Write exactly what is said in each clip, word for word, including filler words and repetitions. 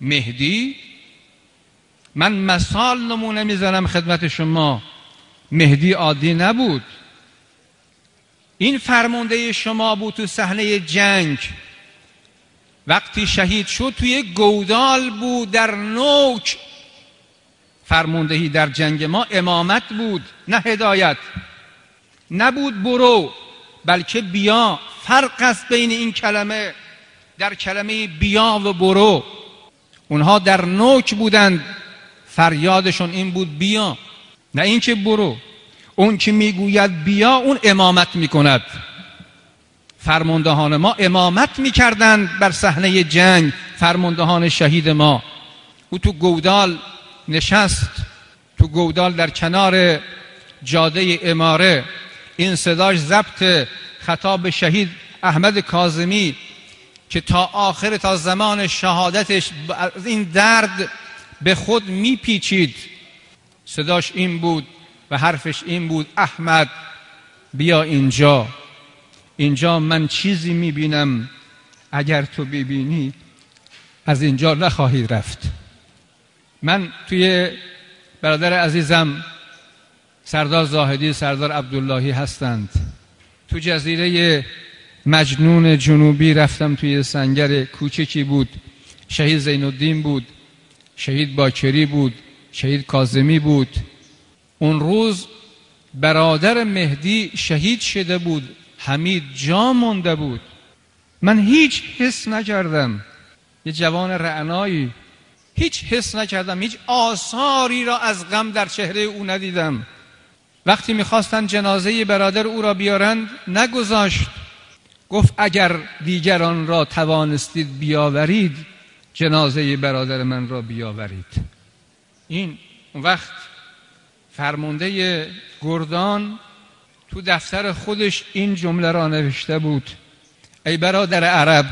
مهدی، من مثال نمونه میزنم خدمت شما، مهدی عادی نبود. این فرمانده شما بود تو صحنه جنگ. وقتی شهید شد توی گودال بود، در نوک. فرماندهی در جنگ ما امامت بود، نه هدایت. نبود برو، بلکه بیا. فرق است بین این کلمه، در کلمه بیا و برو. اونها در نوک بودند، فریادشون این بود بیا، نه این که برو. اون که میگوید بیا اون امامت میکند. فرماندهان ما امامت میکردند بر صحنه جنگ، فرماندهان شهید ما. او تو گودال نشست، تو گودال در کنار جاده اماره. این صداش ضبط خطاب شهید احمد کاظمی که تا آخر، تا زمان شهادتش از این درد به خود میپیچید. صداش این بود و حرفش این بود: احمد بیا اینجا، اینجا من چیزی میبینم اگر تو ببینی از اینجا نخواهی رفت. من توی برادر عزیزم سردار زاهدی، سردار عبداللهی هستند. تو جزیره مجنون جنوبی رفتم، توی سنگر کوچکی بود. شهید زین الدین بود، شهید باکری بود، شهید کاظمی بود. اون روز برادر مهدی شهید شده بود، حمید جا مونده بود. من هیچ حس نکردم، یه جوان رعنایی، هیچ حس نکردم، هیچ آثاری را از غم در چهره او ندیدم. وقتی میخواستن جنازه برادر او را بیارند نگذاشت، گفت اگر دیگران را توانستید بیاورید، جنازه برادر من را بیاورید. این وقت فرمانده گردان تو دفتر خودش این جمله را نوشته بود: ای برادر عرب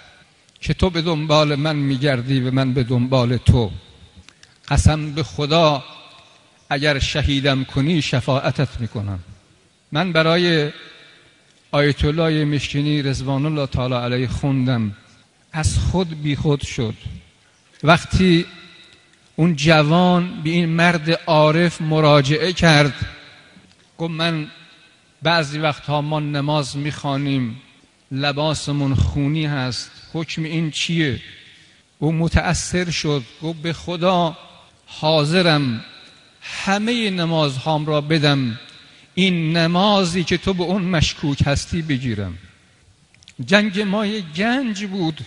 که تو به دنبال من میگردی و من به دنبال تو، قسم به خدا اگر شهیدم کنی شفاعتت میکنم. من برای آیت الله مشکنی رضوان الله تعالی علیه خوندم، از خود بی خود شد. وقتی اون جوان به این مرد عارف مراجعه کرد، گفت من بعضی وقتها ما نماز میخوانیم، لباسمون خونی هست، حکم این چیه؟ او متأثر شد، گفت به خدا حاضرم همه نمازهام را بدم، این نمازی که تو به اون مشکوک هستی بگیرم. جنگ ما یک گنج بود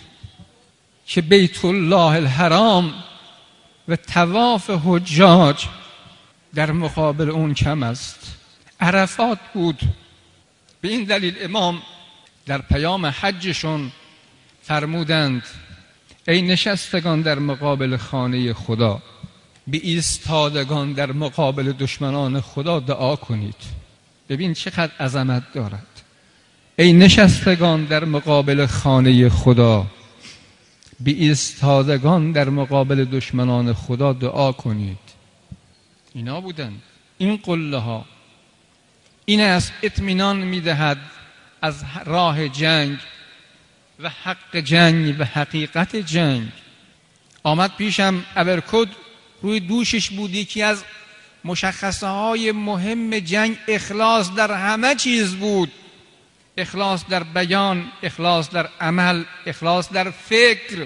که بیت الله الحرام و طواف حجاج در مقابل اون کم است. عرفات بود. به این دلیل امام در پیام حجشون فرمودند: ای نشستگان در مقابل خانه خدا، به ایستادگان در مقابل دشمنان خدا دعا کنید. ببین چقدر عظمت دارد. ای نشستگان در مقابل خانه خدا، به ایستادگان در مقابل دشمنان خدا دعا کنید. اینا بودند. این قله ها این است اطمینان میدهد از راه جنگ و حق جنگ و حقیقت جنگ. آمد پیشم ابرکد، روی دوشش بود یکی از مشخصه های مهم جنگ اخلاص در همه چیز بود. اخلاص در بیان، اخلاص در عمل، اخلاص در فکر،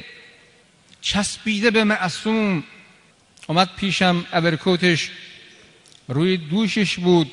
چسبیده به معصوم. آمد پیشم ابرکوتش روی دوشش بود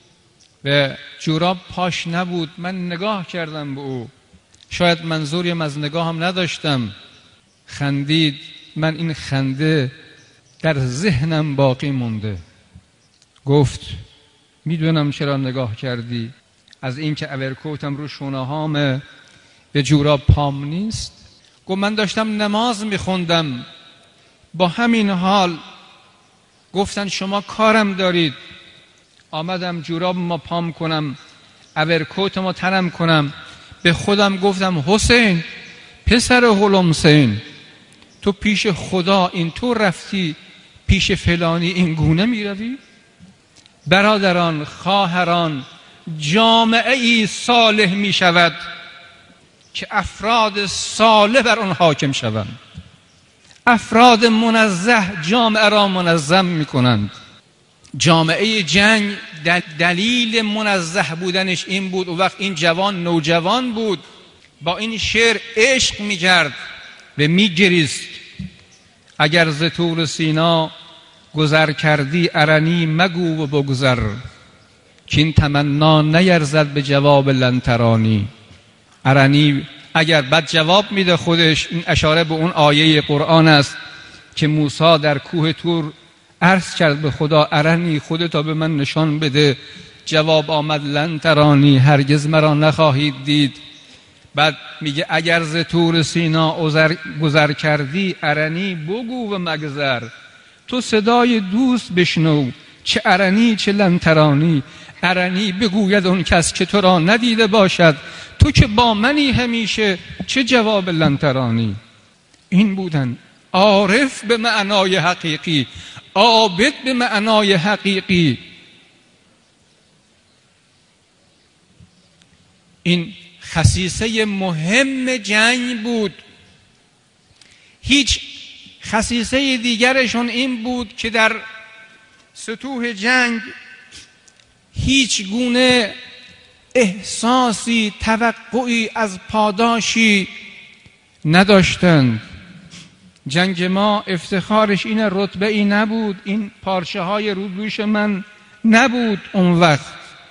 و جوراب پاش نبود. من نگاه کردم به او، شاید منظوریم از نگاه هم نداشتم. خندید. من این خنده در ذهنم باقی مونده. گفت میدونم چرا نگاه کردی، از این که ابرکوتم رو شونه هامه به جوراب پام نیست. گفت من داشتم نماز میخوندم، با همین حال گفتن شما کارم دارید، آمدم جوراب ما پام کنم، ابرکوت ما تنم کنم. به خودم گفتم حسین پسر هلمسین، تو پیش خدا اینطور رفتی، پیش فلانی این گونه می روی؟ برادران، خواهران، جامعه ای صالح می شود که افراد صالح بر آن حاکم شوند. افراد منزه جامعه را منظم میکنند. جامعه جنگ دلیل منزه بودنش این بود، و وقت این جوان نوجوان بود، با این شعر عشق میکرد و میگریست: اگر ز طور سینا گذر کردی ارنی مگو و بگذر، که این تمنا نیرزد به جواب لن ترانی. ارنی اگر بد جواب میده خودش، این اشاره به اون آیه قرآن است که موسی در کوه طور عرض کرد به خدا: ارنی، خودتا به من نشان بده. جواب آمد: لن ترانی، هرگز مرا نخواهید دید. بعد میگه اگر ز طور سینا گذر کردی ارنی بگو و مگذر. تو صدای دوست بشنو، چه ارنی چه لن ترانی. ارنی بگوید اون کس که تو را ندیده باشد، تو که با منی همیشه، چه جواب لن ترانی. این بودن عارف به معنای حقیقی، عابد به معنای حقیقی. این خصیصه مهم جنگ بود. هیچ خصیصه دیگرشون این بود که در سطوح جنگ هیچ گونه احساسی، توقعی از پاداشی نداشتند. جنگ ما افتخارش این رتبه ای نبود، این پارچه های رو دوش من نبود. اون وقت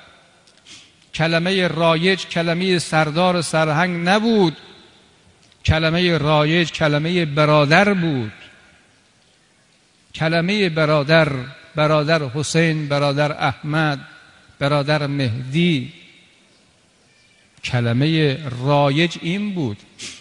کلمه رایج کلمه سردار سرهنگ نبود، کلمه رایج کلمه برادر بود. کلمه برادر، برادر حسین، برادر احمد، برادر مهدی، کلمه رایج این بود.